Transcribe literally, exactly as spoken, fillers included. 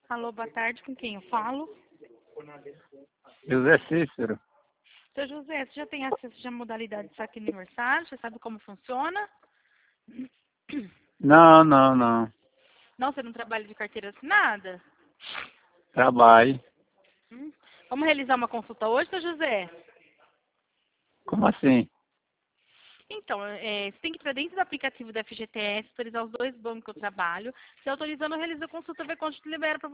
Alô, boa tarde, com quem eu falo? José Cícero. Seu José, você já tem acesso à modalidade de saque aniversário? Você sabe como funciona? Não, não, não. Não, você não trabalha de carteira assinada? Trabalho. Hum. Vamos realizar uma consulta hoje, seu José? Como assim? Então, é, você tem que ir para dentro do aplicativo da F G T S, autorizar os dois bancos que eu trabalho. Se autorizando, realiza a consulta, ver quanto te libera para